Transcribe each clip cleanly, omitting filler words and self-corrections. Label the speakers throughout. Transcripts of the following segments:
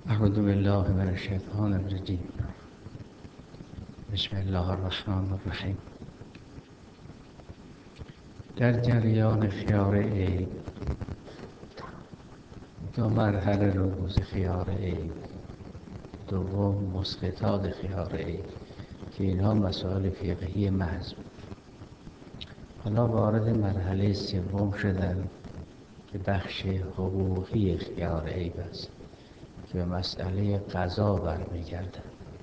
Speaker 1: اعوذ بالله من الشیطان الرجیم. بسم الله الرحمن الرحیم. در جریان خیار عید دو مرحله رموز خیار عید، دوم مسقطات خیار عید که اینها مسائل فقهی محض. حالا وارد مرحله سوم شدن که بخش حقوقی خیار عید است که به مسئله قضا برمیگردد.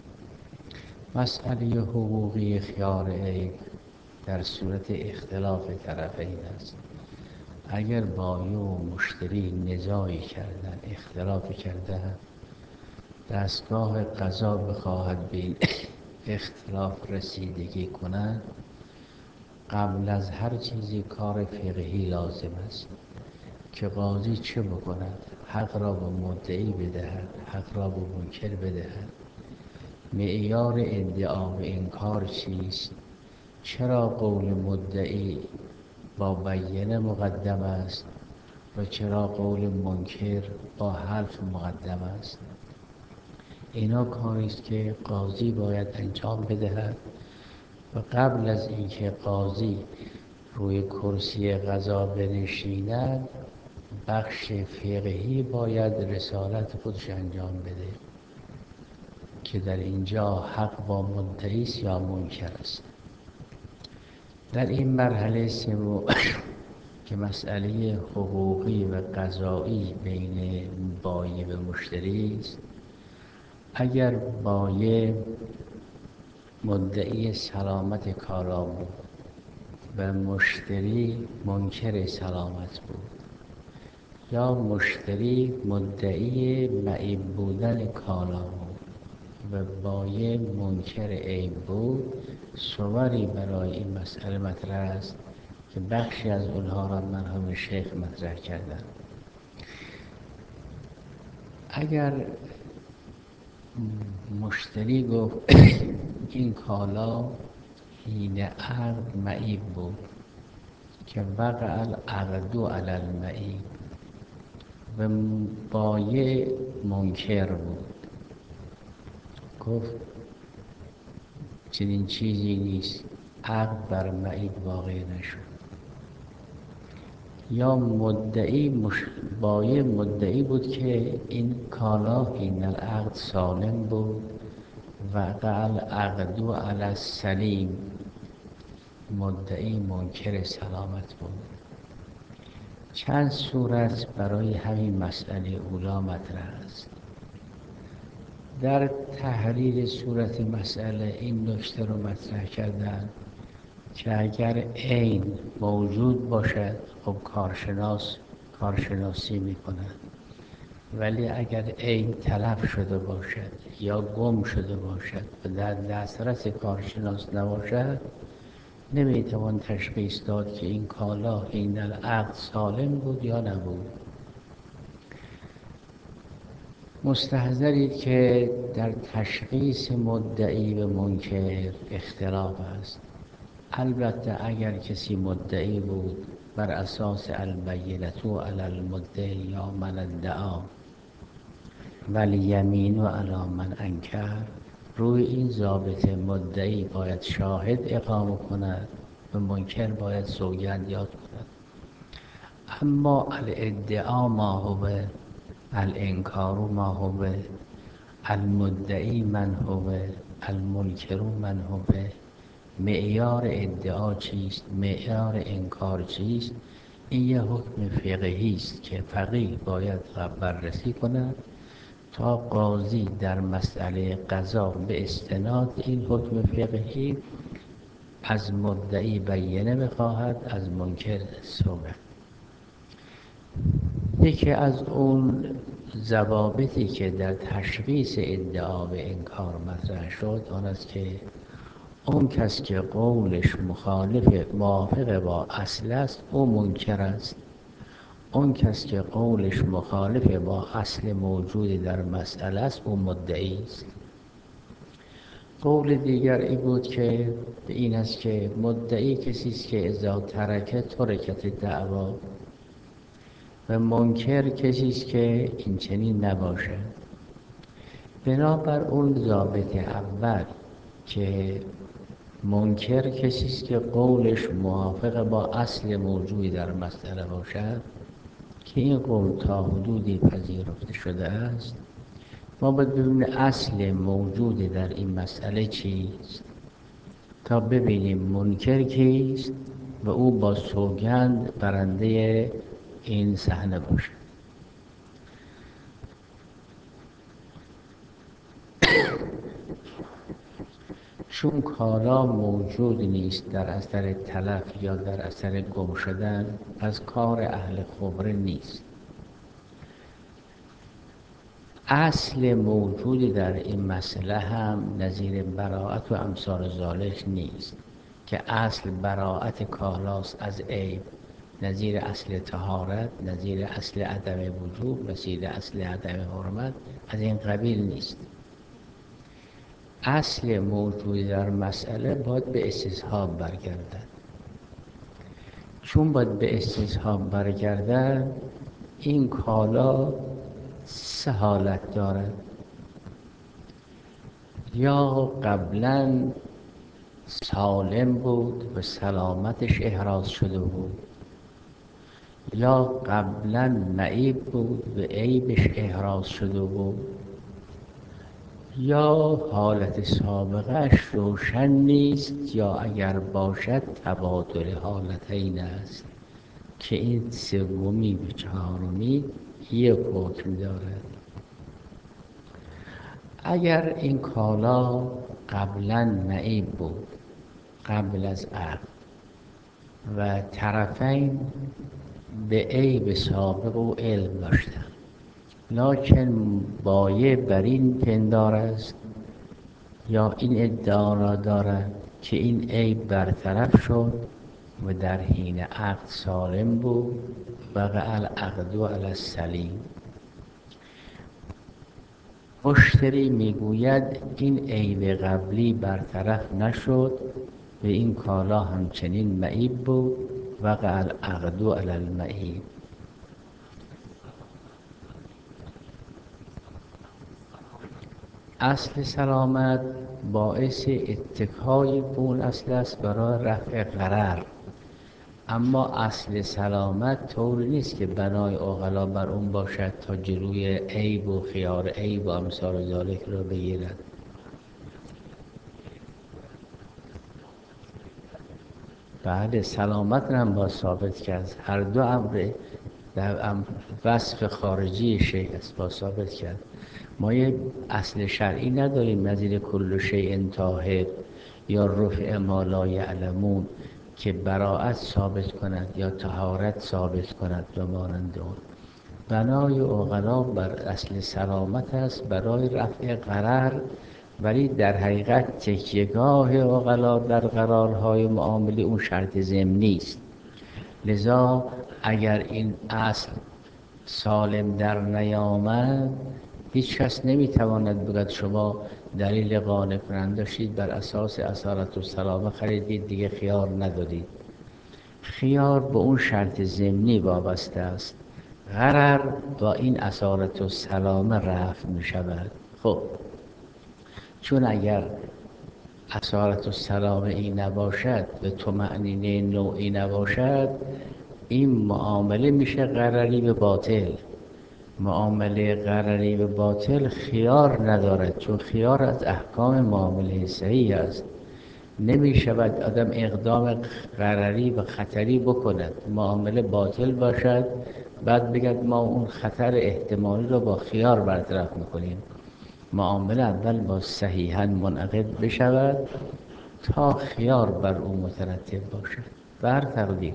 Speaker 1: مسئله حقوقی خیار عید در صورت اختلاف طرفین است. اگر بایع و مشتری نزاعی کردن، اختلافی کردن، دستگاه قضا بخواهد به این اختلاف رسیدگی کنند، قبل از هر چیزی کار فقهی لازم است که قاضی چه بکند؟ حق را به مدعی بدهد، حق را به منکر بدهد. معیار ادعا و انکار چیست؟ چرا قول مدعی با بینه مقدم است و چرا قول منکر با حلف مقدم است؟ اینا کاری است که قاضی باید انجام بدهد و قبل از اینکه قاضی روی کرسی قضا بنشیند، بخش فقهی باید رسالت خودش انجام بده که در اینجا حق با مدعی است یا منکر است. در این مرحله سوم که مسئله حقوقی و قضایی بین بایع و مشتری است، اگر بایع مدعی سلامت کالا بود و مشتری منکر سلامت بود، یا مشتری مدعی معیب بودن کالا بود و بایع منکر عیب بود، صوری برای این مسئله مطرح است که بخشی از اونها را مرحوم شیخ مطرح کردند. اگر مشتری گفت این کالا حین عقد معیب بود که وقع العقد علی المعیب و بایع منکر بود، گفت چنین چیزی نیست، عقد بر معیب واقع نشد. یا بایع مدعی بود که این کالا حین العقد سالم بود، وقع العقد علی السلیم، مدعی منکر سلامت بود. چند صورت برای همین مسئله اولا مطرح است. در تحریر صورت مسئله این نکته رو مطرح کردن که اگر عین موجود باشد، خب کارشناسی میکنند، ولی اگر عین تلف شده باشد یا گم شده باشد و در دسترس کارشناس نباشد، نمیتوان تشخیص داد که این کالا حین العقد سالم بود یا نبود. مستحضرید که در تشخیص مدعی و منکر اختلاف است. البته اگر کسی مدعی بود بر اساس البینة علی المدعی یا من ادعا والیمین علی من انکر، روی این ضابط مدعی باید شاهد اقامه کند و منکر باید سوگند یاد کند. اما الادعا ما هو، الانکار ما هو، المدعی من هو، المنکر من هو، معیار ادعا چیست، معیار انکار چیست، این یه حکم فقهی است که فقیه باید بررسی کند تا قاضی در مسئله قضا به استناد این حکم فقهی از مدعی بینه بخواهد، از منکر سوگند. یکی از اون ضوابطی که در تشخیص ادعا و انکار مطرح شد آن است که اون کس که قولش موافق با اصل است او منکر است، اون کس که قولش مخالف با اصل موجود در مسئله است او مدعی است. قول دیگر این بود که این است که مدعی کسی است که اذا ترکت دعوا، و منکر کسی است که این چنین نباشد. بنابر اون ضابط اول که منکر کسی است که قولش موافق با اصل موجودی در مسئله باشد که این قول تا حدودی پذیرفته شده است، ما باید ببینیم اصل موجود در این مسئله چیست تا ببینیم منکر کیست و او با سوگند برنده این صحنه باشه. چون کالا موجود نیست در اثر تلف یا در اثر گم شدن، از کار اهل خبره نیست. اصل موجودی در این مسئله هم نظیر براءت و امثال ذالک نیست که اصل براءت کالاست از عیب، نظیر اصل طهارت، نظیر اصل عدم وجوب، نظیر اصل عدم حرمت، از این قبیل نیست. اصل موجود در مسئله باید به استصحاب برگردد. چون باید به استصحاب برگردد، این کالا سه حالت دارد: یا قبلا سالم بود و سلامتش احراز شده بود، یا قبلا معیب بود و عیبش احراز شده بود، یا حالت سابقهش روشن نیست، یا اگر باشد تبادل حالتین است که این سومی به چهارمی یک حکم دارد. اگر این کالا قبلا معیب بود قبل از عقد و طرفین به عیب سابق و علم داشتند، لکن بایع بر این پندار است یا این ادعا را دارد که این عیب برطرف شد و در حین عقد سالم بود، وقع العقد علی السلیم. مشتری میگوید این عیب قبلی برطرف نشد و این کالا همچنین معیب بود، وقع العقد علی المعیب. اصل سلامت باعث اتکای اون اصل است برای رفع ضرر، اما اصل سلامت طوری نیست که بنای عقلا بر اون باشد تا جلوی عیب و خیار عیب و امثال ذالک را بگیرد. بعد سلامت هم با ثابت کرد، هر دو امر در وصف خارجی شیء است با ثابت کرد. ما یک اصل شرعی نداریم نظیر کل شیء طاهر یا رفع ما لا یعلمون که براءت ثابت کند یا طهارت ثابت کند و مانند آن. بنای عقلا بر اصل سلامت است برای رفع ضرر، ولی در حقیقت تکیهگاه عقلا در قرارهای معامله اون شرط ضمنی است. لذا اگر این اصل سالم در نیامد، هیچ کس نمیتواند بگوید شما دلیل قانع کننده داشتید بر اساس اصالت السلامه خریدید دیگه خیار ندارید. خیار به اون شرط ضمنی وابسته است، غرر با این اصالت السلامه رفع می شود. خب چون اگر اصالت السلامه این نباشد و طمأنینه نوعی نباشد، این معامله میشه غرری به باطل. معامله غرری به باطل خیار ندارد، چون خیار از احکام معامله صحیح است. نمی شود آدم اقدام غرری و خطری بکند، معامله باطل باشد بعد بگد ما اون خطر احتمالی رو با خیار برطرف میکنیم. معامله اول با صحیحاً منعقد بشود تا خیار بر او مترتب باشد. بر تقدیر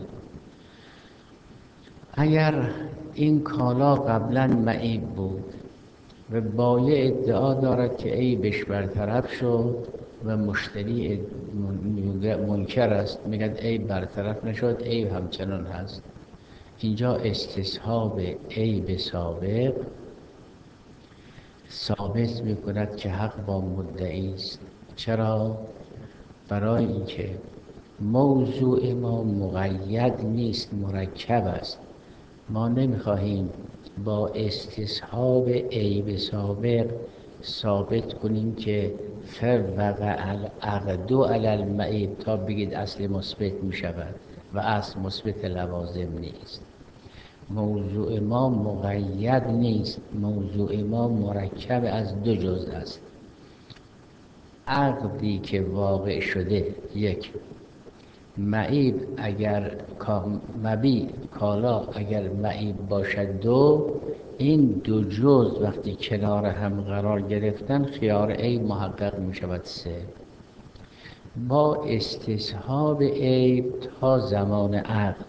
Speaker 1: اگر این کالا قبلا معیب بود و بایع ادعا دارد که عیبش برطرف شد و مشتری منکر است، میگه عیب برطرف نشد، عیب همچنان هست، اینجا استصحاب عیب سابق ثابت میکند که حق با مدعی است. چرا؟ برای اینکه موضوع ما مقید نیست، مرکب است. ما نمیخواهیم با استصحاب عیب سابق ثابت کنیم که فوقع العقد علی المعیب تا بگید اصل مثبت می شود و اصل مثبت لوازم نیست. موضوع ما مقید نیست، موضوع ما مرکب از دو جزء است. عقدی که واقع شده یک، معیب اگر مبیع کالا اگر معیب باشد دو، این دو جزء وقتی کنار هم قرار گرفتن خیار عیب محقق می شود سه. با استصحاب عیب تا زمان عقد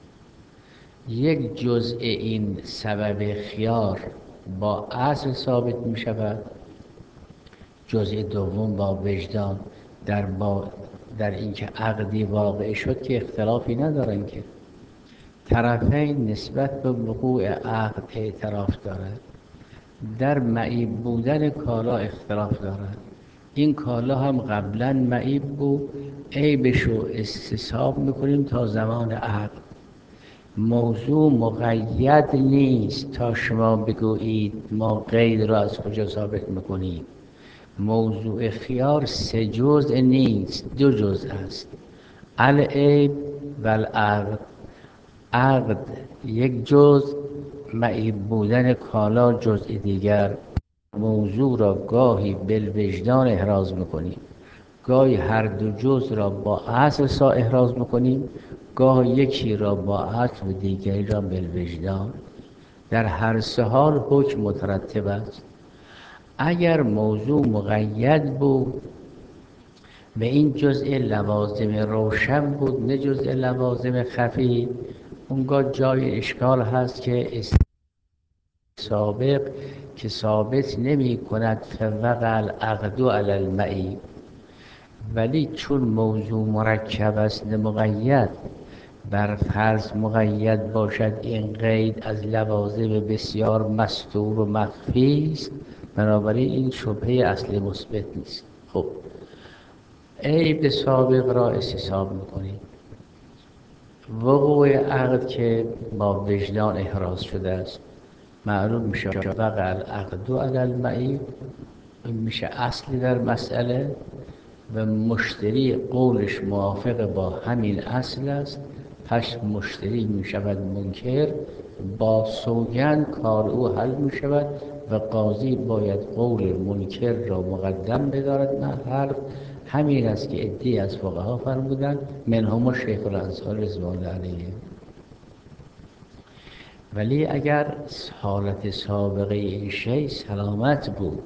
Speaker 1: یک جزء این سبب خیار با اصل ثابت می شود، جزء دوم با وجدان در اینکه عقدی واقع شد که اختلافی ندارن که طرفین نسبت به وقوع عقد اعتراف دارد. در معیب بودن کالا اختلاف دارد، این کالا هم قبلا معیب بود، عیبش رو استصحاب میکنیم تا زمان عقد. موضوع مقید نیست تا شما بگویید ما قید را از کجا ثابت میکنیم. موضوع خیار سه جزء نیست، دو جزء است، العیب و العقد. عقد یک جزء، معیب بودن کالا جزء دیگر. موضوع را گاهی بالوجدان احراز میکنیم، گاهی هر دو جزء را با اصل احراز میکنیم، گاهی یکی را با اصل و دیگری را بالوجدان. در هر سه حال حکم مترتب است. اگر موضوع مقید بود به این جزء لوازم روشن بود نه جزء لوازم خفی، اونگاه جای اشکال هست که سابق که ثابت نمی کند فوقع العقد علی المعیب. ولی چون موضوع مرکب است نه مقید، بر فرض مقید باشد این قید از لوازم بسیار مستور و مخفی است، بنابراین این شبهه اصل مثبت نیست. خب عیب سابق را استصحاب میکنیم. وقوع عقد که با وجدان احراز شده است معلوم میشه وقع العقد علی المعیب، میشه اصلی در مسئله و مشتری قولش موافق با همین اصل است، پس مشتری میشود منکر، با سوگند کار او حل میشود و قاضی باید قول منکر را مقدم بدارد. نه حرف همین است که عده‌ای از فقها فرمودند، منهم شیخ الانصار رضوان الله علیه. ولی اگر حالت سابقه این شی سلامت بود،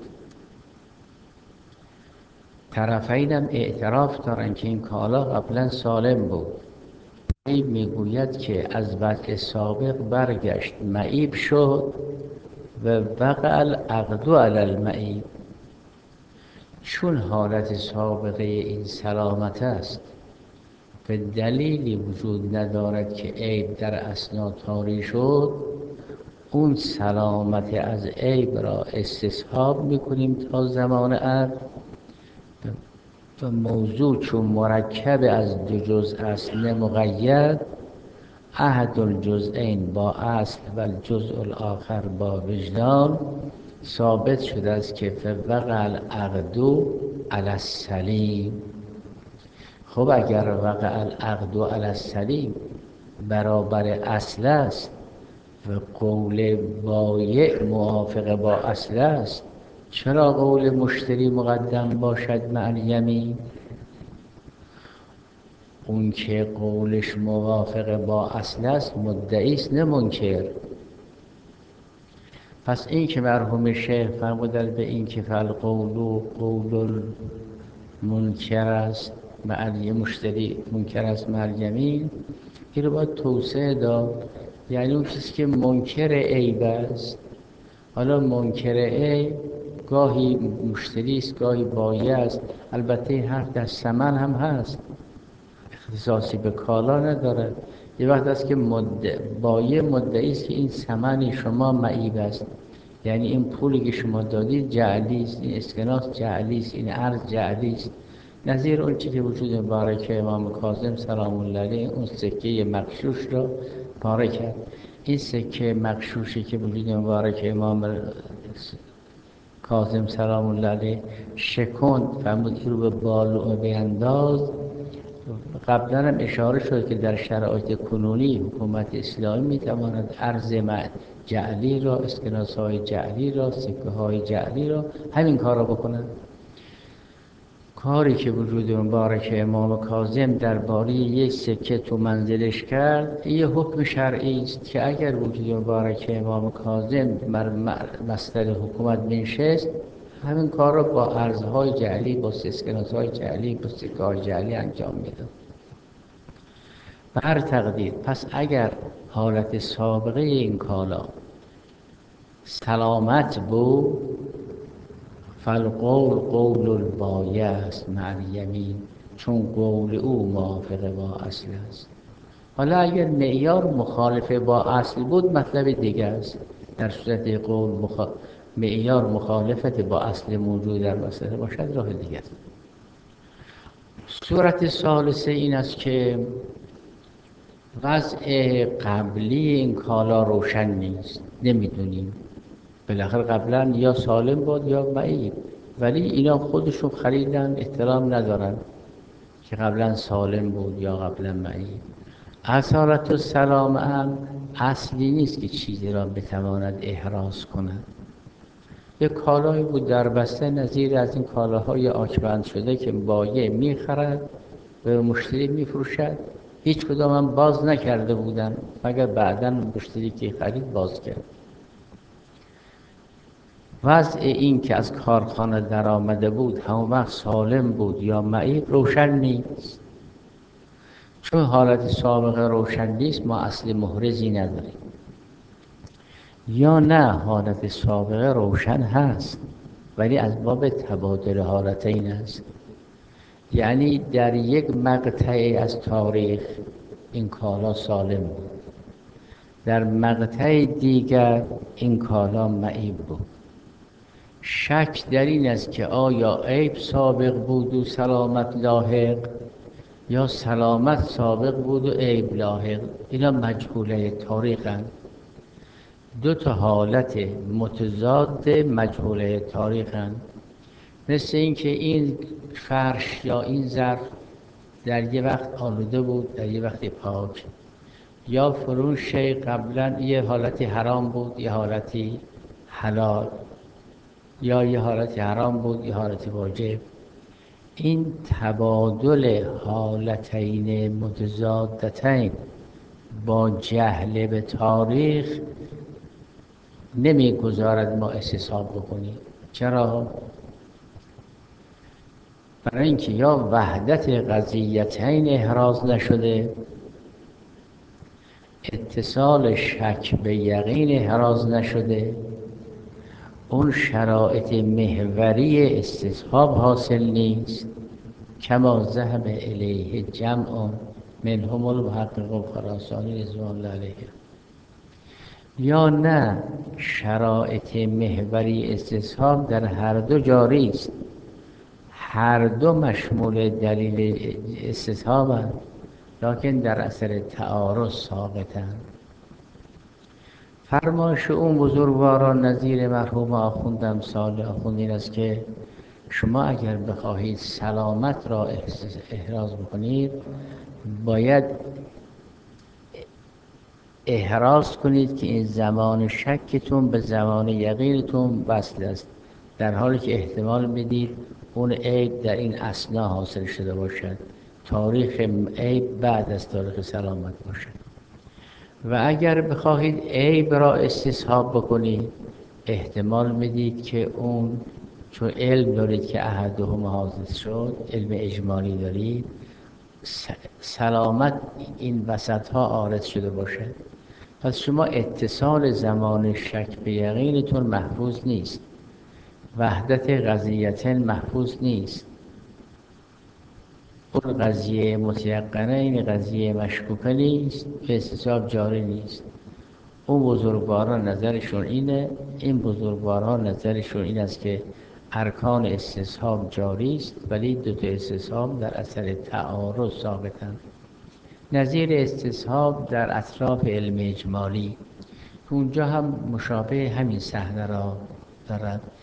Speaker 1: طرفین هم اعتراف دارن که این کالا قبلا سالم بود، عیب میگوید که از وضع سابق برگشت معیب شد و وقع العقد علی المعیب. چون حالت سابقه این سلامت است و دلیلی وجود ندارد که عیب در اثنا طاری شد، اون سلامت از عیب را استصحاب میکنیم تا زمان عقد. و موضوع چون مرکب از دو جزء است نه مقید، احد الجزئین با اصل و الجزء الاخر با وجدان، ثابت شده است که فوقع العقد علی السلیم. خب اگر وقع العقد علی السلیم برابر اصل است و قول بایع موافق با اصل است، چرا قول مشتری مقدم باشد مع الیمین؟ اون که قولش موافق با اصل است مدعی است نه منکر. پس این که مرحوم شیخ فرمودند به این که فالقول قول المنکر است مع مشتری منکر است مع الیمین، این رو باید توسعه داد. یعنی اون کسی که منکر عیب است، حالا منکر عیب گاهی مشتری است گاهی بایع است، البته این حرف در ثمن هم هست، اختصاصی به کالا نداره. یه وقت است که بایع مدعی است که این ثمن شما معیب است، یعنی این پولی که شما دادید جعلی است، این اسکناس جعلی است، این ارز جعلی است، نظیر اون چیزی که وجود مبارک امام کاظم سلام الله علیه اون سکه مغشوش را پاره کرد. این سکه مغشوشی که وجود مبارک امام کاظم سلام الله علیه شکند فرمود این رو به بالو بینداز. قبلا هم اشاره شد که در شرایط کنونی حکومت اسلامی میتواند ارز جعلی را، اسکناس‌های جعلی را، سکه‌های جعلی را همین کار را بکنند. کاری که وجود مبارک امام کاظم درباره یک سکه تو منزلش کرد، یه حکم شرعی است که اگر وجود مبارک امام کاظم مصدر حکومت بنشست، همین کار را با ارزهای جعلی، با اسکناس‌های جعلی، با سکه‌های جعلی انجام میداد. به هر تقدیر پس اگر حالت سابقه این کالا سلامت بود، فالقول قول البایع است مع الیمین، چون قول او موافق با اصل است. حالا اگر معیار مخالف با اصل بود مطلب دیگه است. در صورت قول معیار مخالفت با اصل موجود در مسئله باشد راه دیگه است. صورت ثالثه این است که وضع قبلی این کالا روشن نیست، نمیدونیم بالاخره قبلا یا سالم بود یا معیب، ولی اینا خودشون خریدن، احترام ندارن که قبلا سالم بود یا قبلا معیب. اصالت و سلام هم اصلی نیست که چیزی را بتواند احراز کند. یک کالایی بود در بسته نظیر از این کالاهای آکبند شده که بایع میخرد به مشتری میفروشد، هیچ کدام هم باز نکرده بودن مگر بعداً مشتری که خرید باز کرد. وضع این که از کارخانه در آمده بود همون وقت سالم بود یا معیب روشن نیست. چون حالت سابقه روشن نیست ما اصل محرزی نداریم، یا نه حالت سابقه روشن هست ولی از باب تبادل حالتین است. یعنی در یک مقطعی از تاریخ این کالا سالم بود، در مقطع دیگر این کالا معیب بود. شک در این است که آیا عیب سابق بود و سلامت لاحق یا سلامت سابق بود و عیب لاحق. اینا مجهوله تاریخند، دو تا حالت متضاد مجهوله تاریخند. مثل اینکه این فرش یا این ظرف در یه وقت آلوده بود در یه وقت پاک، یا فرون شی قبلا یه حالتی حرام بود یه حالتی حلال، یا یه حالتی حرام بود یه حالتی واجب. این تبادل حالتین متضادتین با جهل به تاریخ نمیگذارد ما استصحاب بکنیم. چرا؟ برای اینکه یا وحدت قضیتین احراز نشده، اتصال شک به یقین احراز نشده، اون شرایط محوری استصحاب حاصل نیست. کما ذهب الیه جمع منهم المحقق الخراسانی رضوان الله علیه. یا نه شرایط محوری استصحاب در هر دو جاری است، هر دو مشمول دلیل استصحابند لکن در اثر تعارض ساقطند. فرمایش اون بزرگواران نظیر مرحوم آخوند امثال آخوند این است که شما اگر بخواهید سلامت را احراز بکنید باید احراز کنید که این زمان شکتون به زمان یقینتون وصل است، در حالی که احتمال بدید اون عیب در این اثنا حاصل شده باشد، تاریخ عیب بعد از تاریخ سلامت باشد. و اگر بخواهید عیب را استصحاب بکنید احتمال میدید که اون چون علم دارید که احدهم حادث شد، علم اجمالی دارید، سلامت این وسط ها عارض شده باشد. پس شما اتصال زمان شک به یقینتون محفوظ نیست، وحدت قضیتین محفوظ نیست، اون قضیه متیقنه این قضیه مشکوکه نیست، به استصحاب جاری نیست. اون بزرگواران نظرشون اینه، این بزرگواران نظرشون این است که ارکان استصحاب جاری است ولی دو تا استصحاب در اثر تعارض ثابتند. نظیر استصحاب در اطراف علم اجمالی اونجا هم مشابه همین صحنه را دارد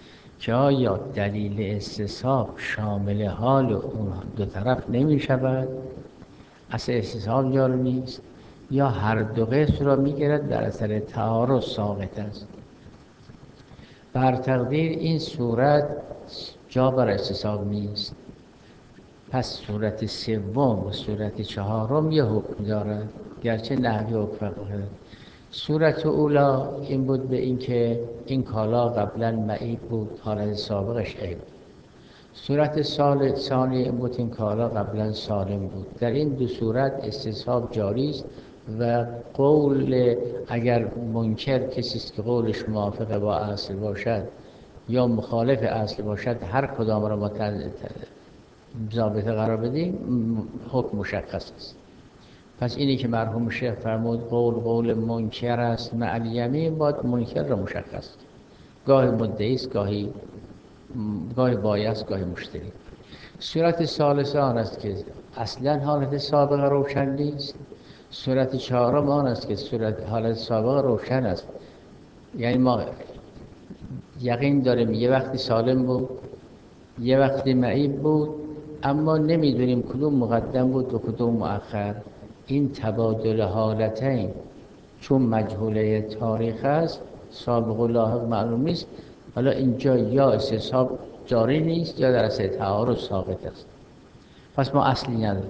Speaker 1: که آیا دلیل استصحاب شامل حال اون دو طرف نمی شود، اصل استصحاب جاری نیست، یا هر دو قسم را می گیرد در اثر تعارض ساقط است. بر تقدیر این صورت جا بر استصحاب نیست، پس صورت سوم و صورت چهارم یه حکم دارد، گرچه نحوی حکم دارد. صورت اولا این بود به این که این کالا قبلا معیب بود، حالت سابقش عیب. صورت ثانی این بود این کالا قبلا سالم بود. در این دو صورت استصحاب جاری است و قول اگر منکر کسی است که قولش موافق با اصل باشد یا مخالف اصل باشد، هر کدام را ما ضابطه قرار بدیم حکم مشخص است. پس اینی که مرحوم شیخ فرمود قول منکر است مع الیمین، باید منکر را مشخص، گاهی مدعی است، گاهی بایست، گاهی مشتری. صورت ثالثه آن است که اصلا حالت سابقه روشن نیست. صورت چهارم آن است که حالت سابقه روشن است، یعنی ما یقین داریم یه وقتی سالم بود یه وقتی معیب بود، اما نمیدونیم کدوم مقدم بود و کدوم مؤخر. این تبادل حالتین چون مجهوله تاریخ است، سابق و لاحق معلوم نیست، حالا اینجا یا استصحاب جاری نیست یا در اثر تعارض ثابت است، پس ما اصلی نداریم.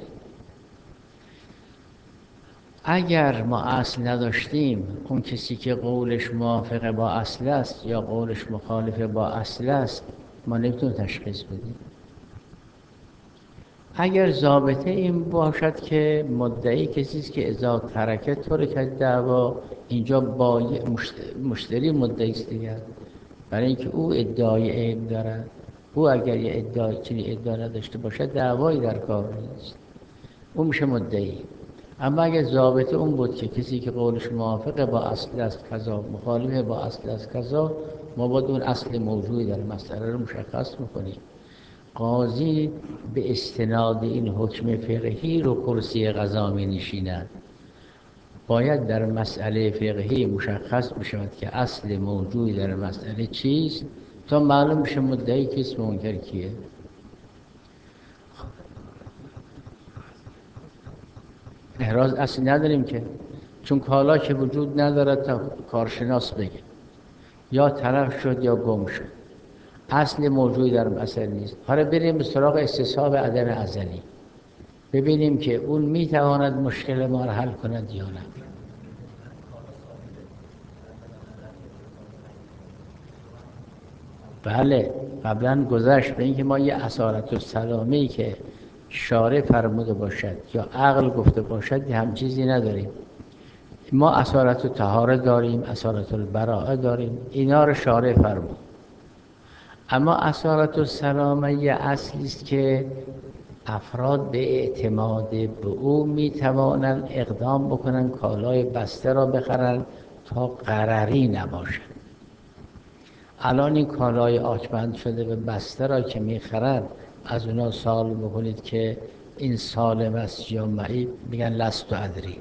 Speaker 1: اگر ما اصل نداشتیم، اون کسی که قولش موافق با اصل است یا قولش مخالف با اصل است، ما نمیتونیم تشخیص بدیم. اگر ضابطه این باشد که مدعی کسی است که اذا ترکه ترکت دعوا، اینجا با مشتری مدعی است دیگر، برای اینکه او ادعای عیب دارد. او اگر یه ادعا نداشته باشد دعوایی در کار نیست، او میشه مدعی. اما اگر ضابطه اون بود که کسی که قولش موافق با اصل است کذا، مخالف با اصل است کذا، ما باید اون اصل موجودی در مسئله رو مشخص میکنیم. قاضی به استناد این حکم فقهی رو کرسی قضا می نشیند. باید در مسئله فقهی مشخص بشود که اصل موجودی در مسئله چیست تا معلوم بشه مدعی کیست، منکر کیه. احراز اصل نداریم که، چون کالا که وجود ندارد تا کارشناس بگه یا تلف شد یا گم شد، اصل موجودی در مسئله نیست. حالا بریم به سراغ استصحاب عدم ازلی، ببینیم که اون میتواند مشکل ما را حل کند یا نه. بله، قبلا گذشت به اینکه ما یه اصالت السلامی که شارع فرموده باشد یا عقل گفته باشد یه هم چیزی نداریم. ما اصالت الطهاره داریم، اصالت البراءه داریم، اینا رو شارع فرمود. اما اصالت السلامه یه اصلی است که افراد به اعتماد به او میتوانند اقدام بکنن کالای بسته را بخرن تا غرری نباشد. الان این کالای آچبند شده به بسته را که میخرن، از اونا سوال بکنید که این سالم است یا معیب، میگن لست ادری.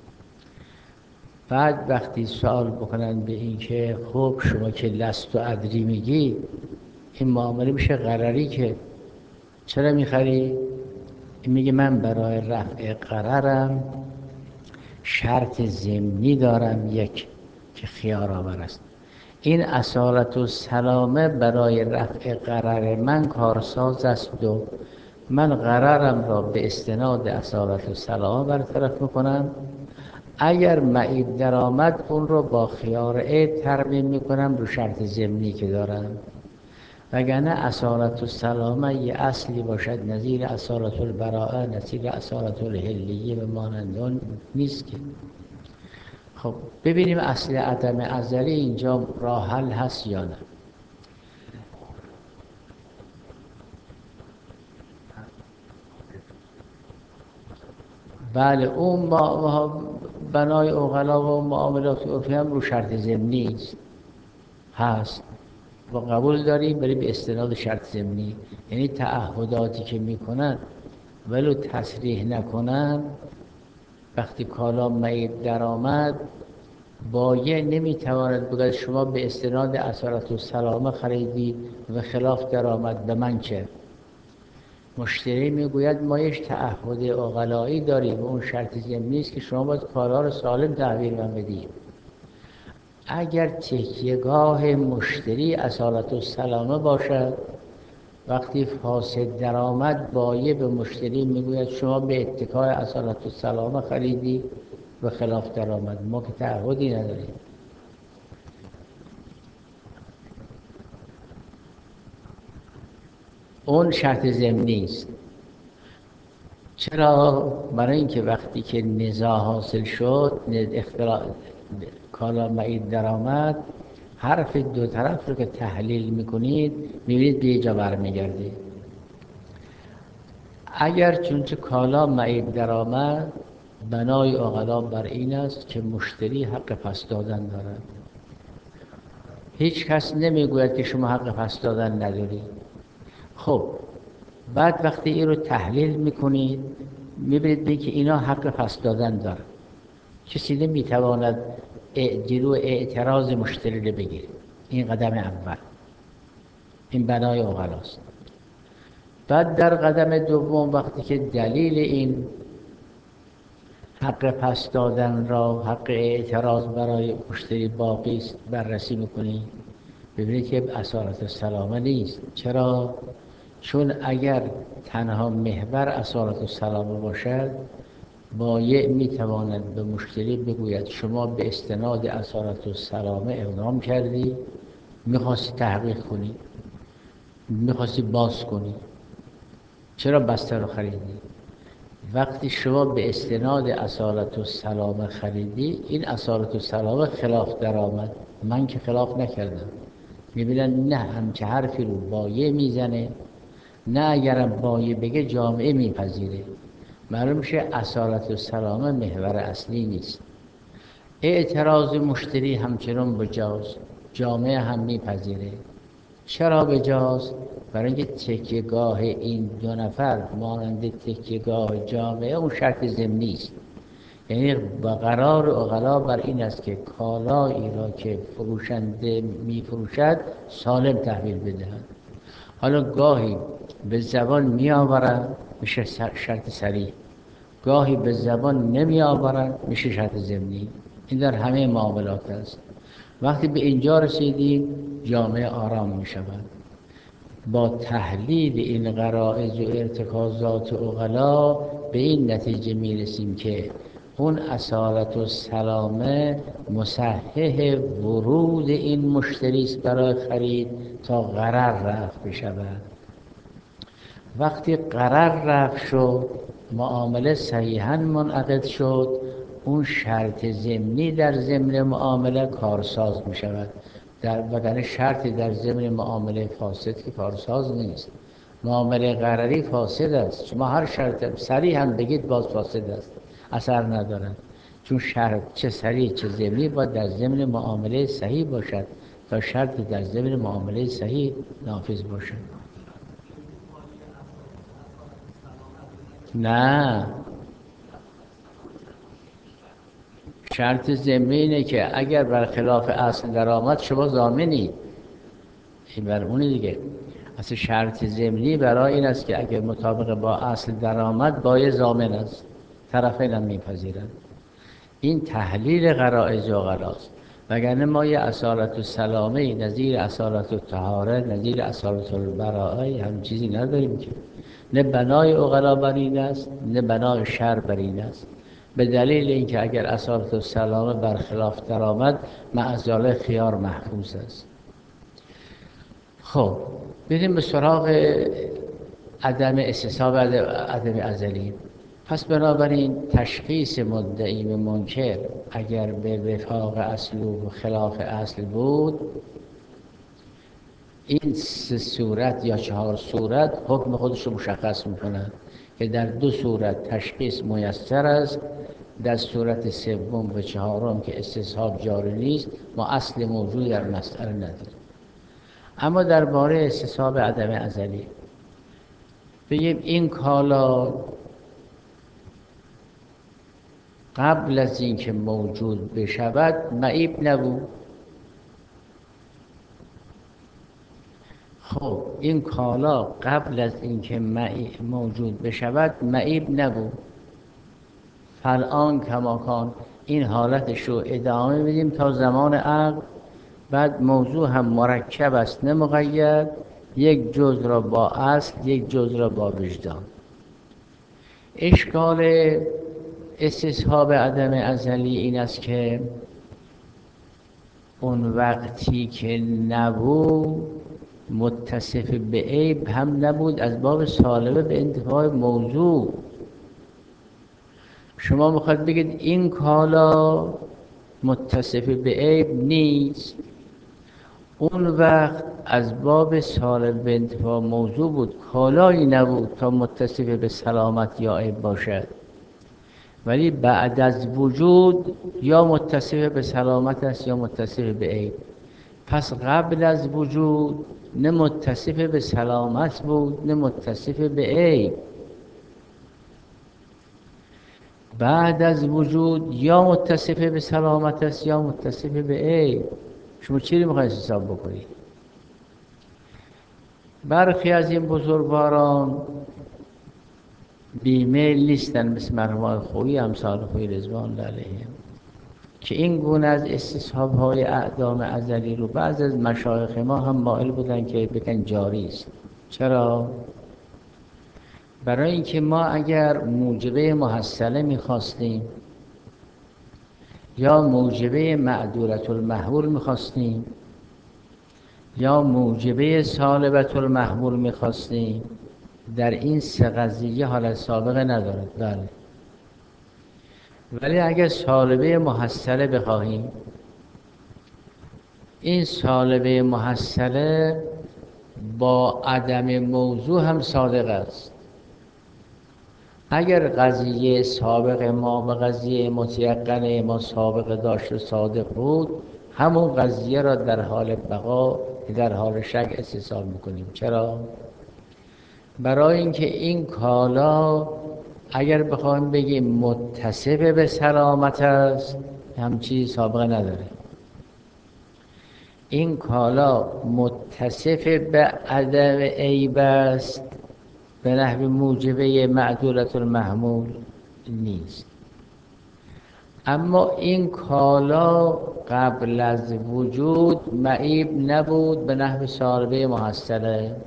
Speaker 1: بعد وقتی سوال بکنن به این که خب شما که لست ادری میگی، این معامله میشه غرری، که چرا میخری؟ میگه من برای رفع غررم شرط ضمنی دارم، یک که خیارآور است. این اصالت السلامه برای رفع غرر من کارساز است و من غررم را به استناد اصالت السلامه برطرف میکنم. اگر معیب در آمد اون رو با خیار عیب ترمیم میکنم رو شرط ضمنی که دارم. وگرنه اصالت السلامه یه اصلی باشد نظیر اصالت البراءه، نظیر اصالت الحلیه به مانند اون نیست که. خب ببینیم اصل عدم ازلی اینجا راه حل هست یا نه. بله، اون بنای عقلا و معاملات عرفی هم رو شرط ضمنی است هست و قبول داریم، بریم به استناد شرط ضمنی، یعنی تعهداتی که میکنن ولو تصریح نکنن، وقتی کالا معیب در آمد بایع نمیتواند بگوید شما به استناد اصالت السلامه خریدی و خلاف درآمد، به من چه؟ مشتری میگوید ما یک تعهد عقلایی داریم و اون شرط ضمنی است که شما باید کالا رو سالم تحویل من بدید. اگر تکیهگاه مشتری اصالت السلامه باشد، وقتی فاسد درآمد بایع به مشتری میگوید شما به اتکای اصالت السلامه خریدی و خلاف درآمد، ما که تعهدی نداریم. اون شرط ضمنی است. چرا؟ برای اینکه وقتی که نزاع حاصل شد، کالا معید درآمد، حرف دو طرف رو که تحلیل میکنید میبینید به یه جا برمیگردید. اگر چونچه کالا معید درآمد، بنای عقلا بر این است که مشتری حق پس دادن دارد. هیچ کس نمیگوید که شما حق پس دادن ندارید. خب بعد وقتی این رو تحلیل میکنید میبینید که اینا حق پس دادن دارن. کسی نمیتواند جلو اعتراض مشتری رو بگیره. این قدم اول، این بنای عقلاست. بعد در قدم دوم وقتی که دلیل این حق پس دادن را، حق اعتراض برای مشتری باقی است، بررسی میکنید، ببینید که اصالت السلامه نیست. چرا؟ چون اگر تنها محور اصالت السلامه باشد، بایع میتواند به مشتری بگوید شما به استناد اصالت السلامه اقدام کردی، میخواستی تحقیق کنی، میخواستی باز کنی، چرا بسته رو خریدی؟ وقتی شما به استناد اصالت السلامه خریدی، این اصالت السلامه خلاف درآمد، من که خلاف نکردم. میبینن نه همچه حرفی رو بایع میزنه، نه اگرم بایع بگه جامعه میپذیره. معلوم میشه اصالت السلامه محور اصلی نیست. اعتراض مشتری همچنان بجاست، جامعه هم میپذیره. چرا بجاست؟ برای اینکه تکیهگاه این دو نفر مانند تکیهگاه جامعه اون شرط ضمنی است. یعنی با قرار عقلا بر این است که کالایی را که فروشنده میفروشد سالم تحویل بدهد. حالا گاهی به زبان می آورد میشه شرط صریح، گاهی به زبان نمی آورد میشه شرط ضمنی. این در همه معاملات است. وقتی به اینجا رسیدیم جامعه آرام می شود. با تحلیل این غرایز و ارتکازات عقلا به این نتیجه می رسیم که اون اصالت السلامه مصحح ورود این مشتری است برای خرید تا غرر رفع بشود. وقتی غرر رفع شد، معامله صحیحاً منعقد شد، اون شرط ضمنی در ضمن معامله کارساز می شود. وگرنه شرطی در ضمن معامله فاسد که کارساز نیست. معامله غرری فاسد است. شما هر شرط صریح هم بگید باز فاسد است، اثر ندارد. چون شرط چه صریح چه ضمنی باید در ضمن معامله صحیح باشد تا شرطی در ضمن معامله صحیح نافذ باشد. نه، شرط ضمنی اینه که اگر برخلاف اصل درآمد شما ضامنید. این بر اونه دیگه. اصل شرط ضمنی برای این است که اگر مطابق با اصل درآمد بایع ضامن است، طرفین هم میپذیرند. این تحلیل غرایز عقلاست. وگرنه ما یه اصالت السلامه نظیر اصالت الطهاره، نظیر اصالت البراءه هم چیزی نداریم که. نه بنای عقلا بر این است، نه بنای شرع بر این است. به دلیل اینکه اگر اصالت السلامه برخلاف درآمد، معذاله خیار محفوظ است. خب بریم به سراغ عدم استصحاب عدم ازلی. پس بنابراین تشخیص مدعی به منکر اگر به وفاق اصل و خلاف اصل بود، این 3 صورت یا 4 صورت حکم خودش رو مشخص میکنند که در 2 صورت تشخیص میسر است، در صورت سوم و چهارم که استصحاب جاری نیست ما اصل موجود در مسئله نداریم. اما درباره استصحاب عدم ازلی بگیم این کالا قبل از اینکه موجود بشود معیب نبود. خب این کالا قبل از اینکه موجود بشود معیب نبود. فالآن کماکان، این حالتش رو ادامه میدیم تا زمان عقل. بعد موضوع هم مرکب است نه مقید، یک جزء را با اصل، یک جزء را با وجدان. اشکال استصحاب عدم ازلی این است که اون وقتی که نبود متصف به عیب هم نبود، از باب سالبه به انتفاع موضوع. شما میخواد بگید این کالا متصف به عیب نیست، اون وقت از باب سالب به انتفاع موضوع بود، کالایی نبود تا متصف به سلامت یا عیب باشد. ولی بعد از وجود یا متصف به سلامت است یا متصف به عیب. پس قبل از وجود نه متصف به سلامت بود نه متصف به عیب. بعد از وجود یا متصف به سلامت است یا متصف به عیب. شما چی رو میخواید حساب بکنید؟ برخی از این بزرگواران بیمیل نیستن، مثل مرحوم خویی امثال خویی رضوان الله علیهم، که این گونه از استصحاب های اعدام ازلی رو بعض از مشایخ ما هم مائل بودن که بگن جاری است. چرا؟ برای اینکه ما اگر موجبه محصله میخواستیم یا موجبه معدولة المحمول میخواستیم یا موجبه سالبة المحمول میخواستیم، در این سه قضیه حالت سابقه ندارد. بله. ولی اگر سالبه محصله بخواهیم، این سالبه محصله با عدم موضوع هم صادق است. اگر قضیه سابق ما و قضیه متیقن ما سابقه داشت و صادق بود، همون قضیه را در حال بقا در حال شک استصحاب میکنیم. چرا؟ برای اینکه این کالا اگر بخوایم بگیم متصف به سلامت است، همچی سابقه نداره. این کالا متصف به عدم عیب است به نحو موجبه معدولة المحمول نیست. اما این کالا قبل از وجود معیب نبود به نحو سالبه محصله.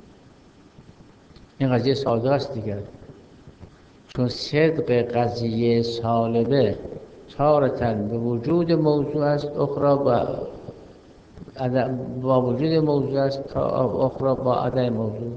Speaker 1: این قضیه صادق است دیگر، چون صدق قضیه سالبه تارة به وجود موضوع است، اخرى با وجود موضوع است، اخرى با عدم موضوع.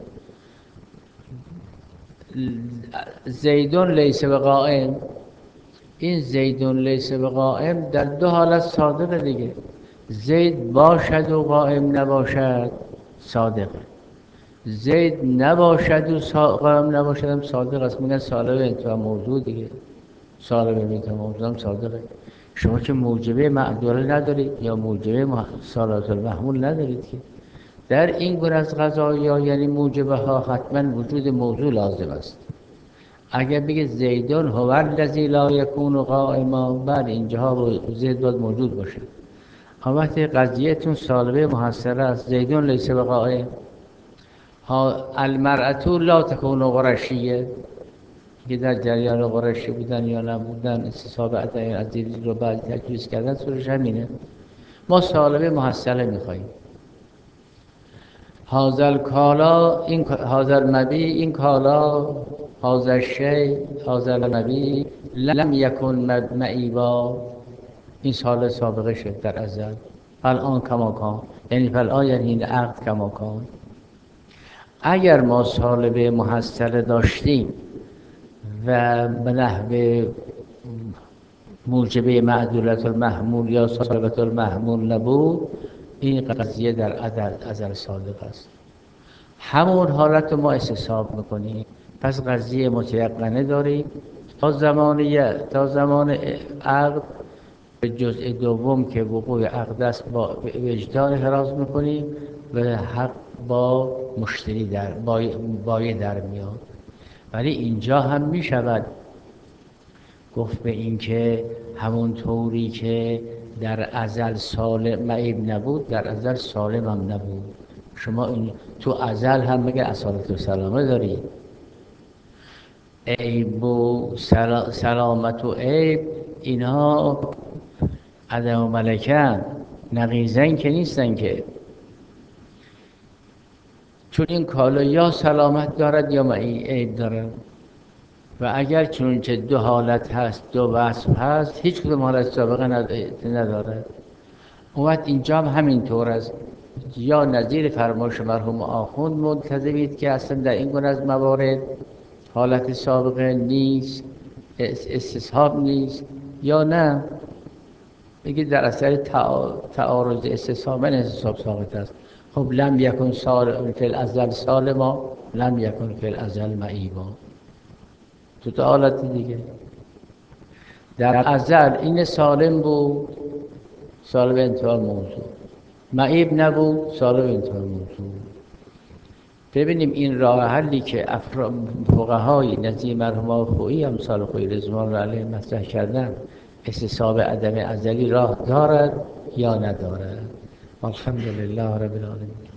Speaker 1: زیدون لیس بقائم، این زیدون لیس بقائم در دو حالت صادقه دیگه. زید باشد و قائم نباشد صادقه، زید نباشد و قائم نباشد هم صادق است. میگن سالبه انتفاع موضوع دیگه، سالبه انتفاع موضوع هم صادقه. شما که موجبه معدوله ندارید یا موجبه سالبة المحمول ندارید که در این گونه از قضایا، یعنی موجبه ها حتما وجود موضوع لازم است. اگر بگه زیدون هو الذی لا یکون قائما، بعد اینجاها زید باید موجود باشه. اما وقتی قضیهتون سالبه محصله است، زیدون لیس بقائم، المرأة لا تکون قرشیه، که در جریان قرشی بودن یا نبودن استصحاب عدم ازلی رو بعد تجویز کردن، سورش همینه. ما سالبه محصله میخواییم. هذا کالا، این هذا المبی، این کالا، هذا الشیء، هذا المبی لم یکن معیبا، این سال سابقه شد در ازل. فالآن کماکان، یعنی فالآن یعنی این عقد کماکان. اگر ما سالبه محصله داشتیم و به نحو موجبه معدولة المحمول یا سالبة المحمول نبود، این قضیه در ازل صادق است. همون حالت رو ما استصحاب میکنیم. پس قضیه متیقنه داریم تا زمان عقد. به جزء دوم که وقوع عقد است با وجدان احراز میکنیم و حق با مشتری بایع در میاد. ولی اینجا هم میشود گفت به این که همون طوری که در ازل سالم معیب نبود در ازل سالم هم نبود. شما این تو ازل هم مگه اصالت و سلامه دارید؟ عیب و سلامت و عیب اینها عدم و ملکن، نقیضین که نیستن که. چون این کالا یا سلامت دارد یا عیب دارد و اگر چونچه دو حالت هست دو وصف هست هیچ کدوم حالت سابقه ندارد. اومد اینجا هم همینطور است. یا نظیر فرمایش مرحوم آخوند منتظرید که اصلا در این گونه از موارد حالت سابقه نیست، استصحاب نیست، یا نه بگید در اثر تعارض استصحاب استصحاب ثابت است. خب لم یکن فی الازل سالما لم یکن فی الازل معیبا، تو تا حالت دیگه. در ازل این سالم بود، سالم انتهای موضوع، معیب نبود، سالم انتهای موضوع. ببینیم این راه حلی که فقهای نظیر مرحوم خویی امثال خویی رضوان علیه مطرح کردن استصحاب عدم ازلی راه دارد یا ندارد؟ الحمدلله رب العالمین.